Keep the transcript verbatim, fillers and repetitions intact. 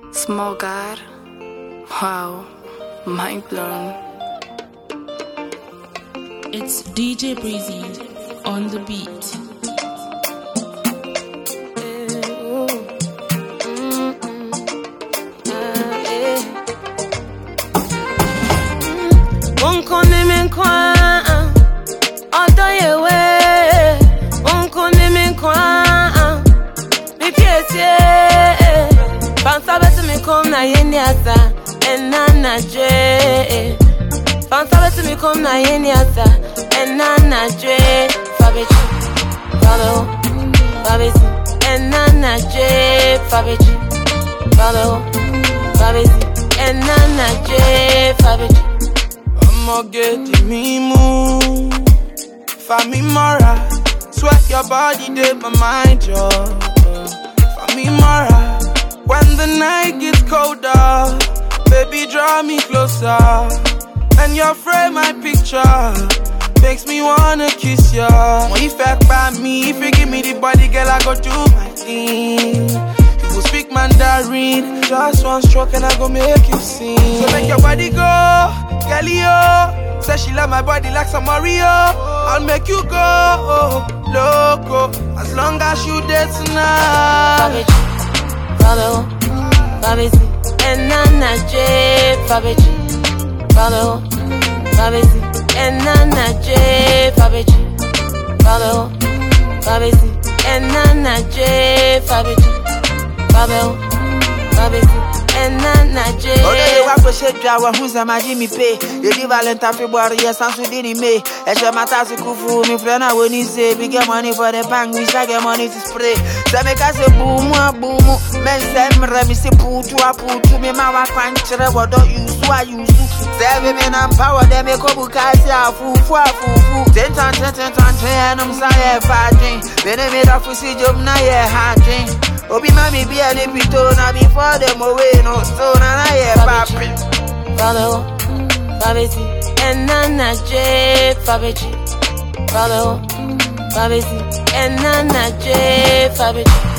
Small God. Wow. Mind blown. It's D J Breezy on the beat. Na yeni asa enana je Fansabe to me come na yeni asa enana je Fabechi Falo Fabesi enana je Fabechi Falo Fabesi enana je Fabechi I'ma get the mimo Fami Mora Sweat your body did my mind yo Fami Mora When the night gets colder, baby, draw me closer. And your frame, my picture, makes me wanna kiss ya. When you fact by me, if you give me the body, girl, I go do my thing. You will speak Mandarin, just one stroke and I go make you sing. So make your body go, girlie, oh. Say she love my body like some Mario. I'll make you go, loco, as long as you dance tonight. Follow, Fabesi, enana je, Fabechi. Follow, Fabesi, enana je, Fabechi. Follow, Fabesi, enana je, Fabechi. Follow, Fabesi, enana je. Oh, they walk with shit driver who's a my Jimmy Pay. They live Valentine February, yes, and so did he may. As your matas kufu, me friend, I when he say, we get money for the bank, we shall get money to spray. So make us a boom, boom, men send me, say, put to a put to me, my crunch, what don't you, so I use to. Seven men and power, they make up with Cassia, foo, foo, foo, ten ton, ten ton, ten ton, I'm sorry, fighting. Then I made a pussy job, now you're hiding. Obi mami be a lipito, na before them away, no, so na na ye papi. Follow, Fabesi, enana je, Fabechi. Follow, Fabesi, enana je, Fabechi.